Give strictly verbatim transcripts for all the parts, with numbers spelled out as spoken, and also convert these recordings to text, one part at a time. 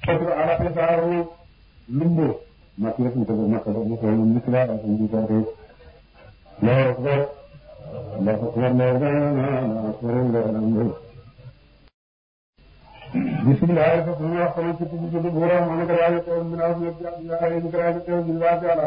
arab saaru lumbu makki rek mu tëgg makka ba mu koy mu misla ak mu ko te Allahu akbar Allahu akbar la ilaha illallah bismillah fa sunu wax sama ci ci ci borom man ko yaay ko min aw ñu ya ñu ko yaay ko ñu wa ta la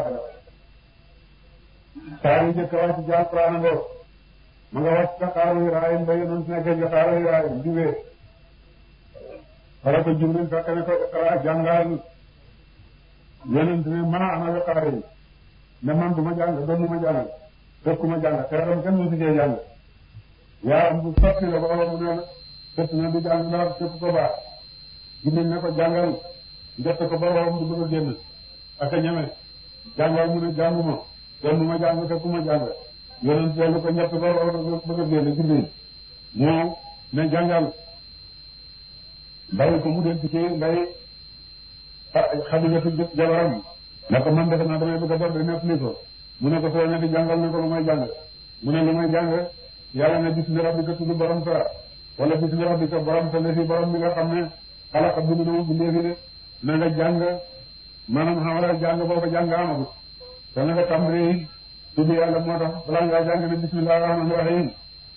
saari je ko ci jàng Qur'an ngo ma nga wax ta xaaru raay mbay non nekk ci xaaru raay diwe wala ko jibril fekk ne ko ra jàngal yonent ne ma ana la xaaru ne man duma jàng doon ma jàng fekkuma jàng xeeram kenn mu ci jàng yaa am bu sotti la ba mu ne fekk na du jàng dara fekk ko baax jibril ne ko jàngal njëkk ko ba waram du bëgg a génn ak a ñeme jàngal mu ne jànguma doon ma jàng fekkuma jàng yonent dellu ko njëkk ba waram bëgg a génn jibril moo ne jàngal bàyyi ko mu dem ci kii nday Xadijatu jabaram ne ko man defe naa damay bëgg a dor di nekk ni ko mu ne ko soo ne di jàngal ne ko lu may jàng mu ne lu may jàng yàlla ne bismi rabbika tudd borom sa wala bismi rabbika borom sa lefi borom mi nga xam ne xalaqa bind na mu bindee fi de na nga jàng maanaam xamala jàng booba jàng amagut te na nga tàmbali tudd yàlla moo tax balaa ngaa jàng ne bismillah rahmaani rahim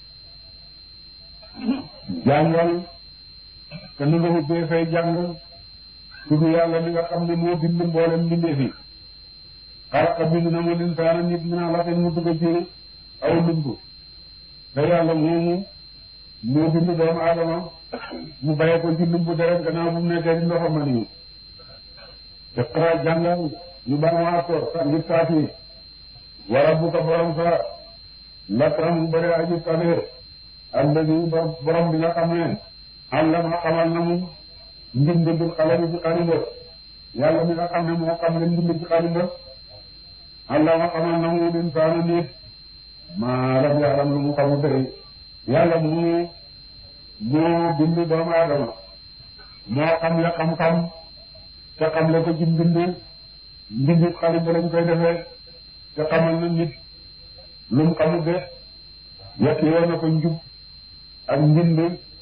jàngal te nu nga ubbee fay jàng tudd yàlla mi nga xam ne moo bind mboolem bindee fi xalaqa bind na mu linsaana nit mi naa laxin mu dugg ci aw lumb te yàlla moomu moo bind doomu aadama mu bàyyee ko ci lumbu deret gannaaw bu mu nekkee di ndoxam ma nii iqra jàngal ñu baamuwaat ko sa ngir saaf yi wa rabbuka borom sa lakram mu bëri aji tabe alladi borom bi nga xam ne allama xamal na mu mbind bi xalami ci xalimba yàlla mi nga xam ne moo xam ne mbind ci xalimba allama xamal na mu insaana nit maa lam ya'lam lu mu xamul tey yàlla mu moo bind doomu aadama moo xam le xam-xam te xam le ko ci mbind mbind xalimba lañ koy defee te xamal na nit lu mu xamul de yett yoo na ko njub ak mbind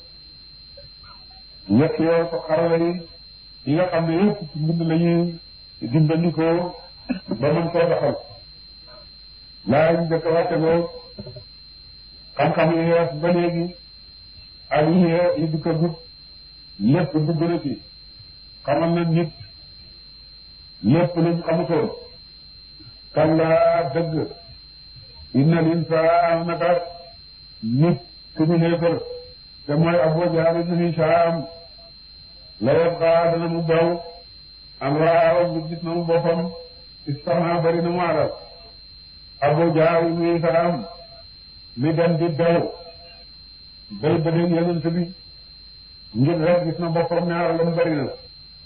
yett yoo ko xarala yi yi nga xam ne yëpp ci mbind la ñuy dimbandikoo ba mën koo doxal laa ñu jëkk wàcce boo xam-xam yi yees ba léegi ak yi yi di ko gut lépp dugg na ci xamal na nit lépp luñ xamutoon kallaa dëgg inna linsaana naka nit ku ñu xéefar te mooy Abu Jahl ibn Hisham la yabqa dana mu daw am raaw mu gis na mu boppam istana bari na mu alal Abu Jahl ibn Hisham mi dem di daw day bëgg yonent bi ngir rek gis na boppam ne alalam bari na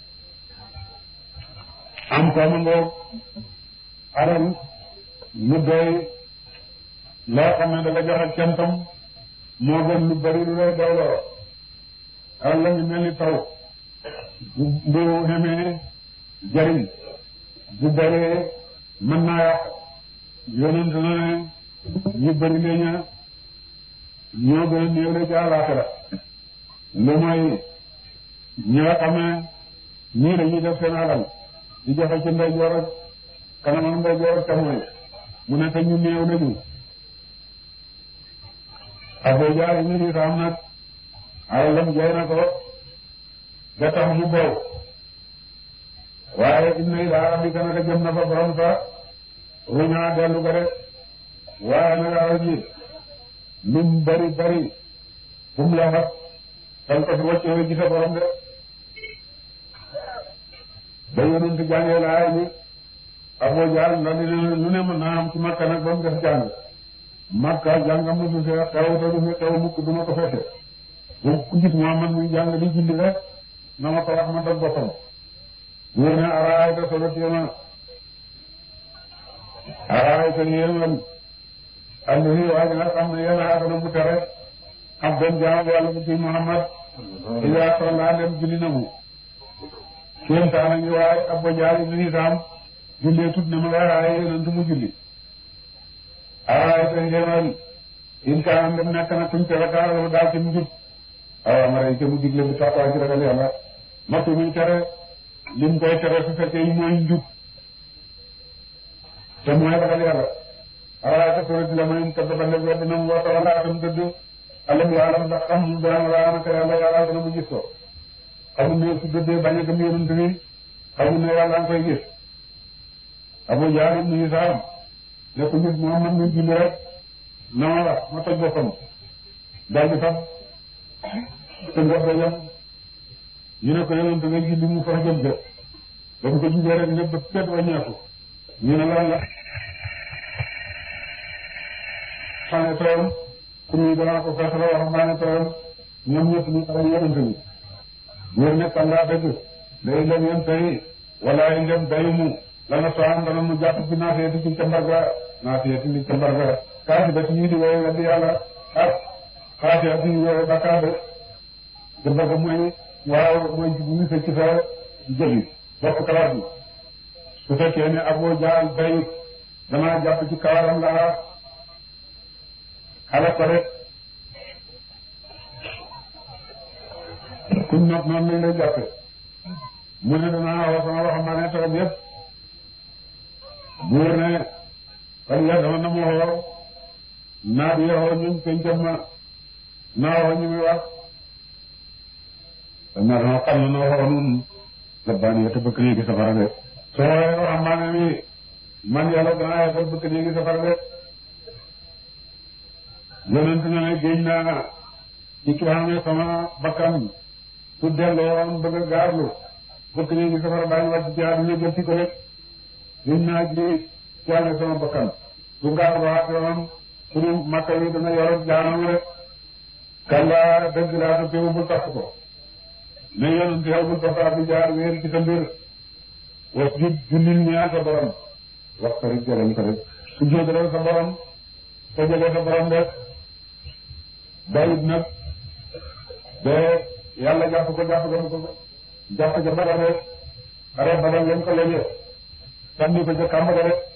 am ko ma ngoog alal lu doy loo xam ne dafa joxe cantam moo gën lu bari lu lay dawloo alal la ñu mel ni taw bu bu xamee jariñ bu baree mën naa yàq yonent na ne ñu bari leña ñoo gën a néew la ci àllaaxira lu mooy ñi nga xam ne ñii dañuy def seen alal di joxe ci ndeyjoor ak kanamam ndeyjoor ak càmmoñ mu ne te ñu néew lañu Abu Jahl ñu ngi xam nag alalam jay na ko ba tax mu bow waaye inna ilaa rabbika naka jëm na fa borom sa ruñaa dellu ko rek waaye nag alal ji lum bari bari fu mu la xat danga ko fi wàccee gi sa borom de ba yonent jàngee laay ni Abu Jahl ndax li lu ne mën naa am ci Makka nag ba mu def jàng Makka jàngam na su fee xew te du fi xew mukk du ma ko fekke bu ku gis Muhammad muy jàng di julli rek na ma ko wax ma dog boppam wóor ne araayta solo téema araayta yéeman allahi waa nga xam ne yéen a na mu tere am benn jaam yàlla bu ci Muhammad ila salla dem julli na mu kéem taa nañu waaye Abu Jahl ibn Hisham jullee tut na ma nga waaye yonent mu julli araayta yéeman in kaan dem nekk na kuñ tere kaa daal ci mu jub awa ma rey te mu digle bi taxawaay ci ragal yàlla matu muy tere lim koy tere su fekkee yi mooy njub te mooy ragal yàlla araaka sori la may ka dafa leb wedd na mu wata wala atam dëdd alam yaalam ndax xam dana laa naka yàlla yàlla dana mu gis ko xamul ne su dëddee bañ a gëm yonent bi xamul ne yàlla nga koy gis Abu Jahl ibn Hishaam ne ko gis Muhammad mu julli rek na ma wax ma toj boppam daal di fab te ngox dajam ñu ne ko yonent nga julli mu far jëm jë ba mu ko jugee rek lépp ba pet waññeeku ñu ne lan la xane tooyam ku muy danaa ko fexe la wax maa ne tooyam ñoom ñëpp ñu xare yonent bi góor ne kan laa dëgg day lem yem tey wala ay ndem dayumu lana soxam dana mu jàpp ci naafeeti ci cambarga naafeeti ci cambarga kaasi ba ci ñii di woowe weddi yàlla ak xaasi ak ñi woowe bakkaar de cambarga mooy waaw mooy bu ñu fekk ci sa jëli bopp kawar bi su fekkee ne Abu Jahl day danaa jàpp ci kawaram la xale ko rek kuñ not noonu lañ lay jàppe mu ne danaa wax sama waxambaane toog yëpp buur ne fan ya dama na ma woo naa di yoo ñun pencam ma naa woo ñu muy wax naa dama xam ne na woo nun labbaani ya te bëkk néegi safara de soo woowee waxambaane mi man yàlla danaa yebal bëkk néegi safara de yonent na ne géej naa ci ki xam sama bakkan su delloo woon bëgg a gaarlu bëkk néegi safara daañu wàcc ci àdduna jël ci ko rek géej naa ji ci amee sama bakkan su gaar waate woon suñu makka yi dana yor jaanam rek kàllaa dëgg laa te teewu bul topp ko ne yonent yow bul topp Abu Jahl wéer ci sa mbir was jub jullil ñaan sa borom wax ko rek jëleñ ko rek su jóotalal sa borom sa jëlee sa borom rek bayit nag ba yàlla jàpp ko jàpp ko ko jàpp ca Badar rek xare Badar lañ ko lëjee sànni ko ca kàmb ga rek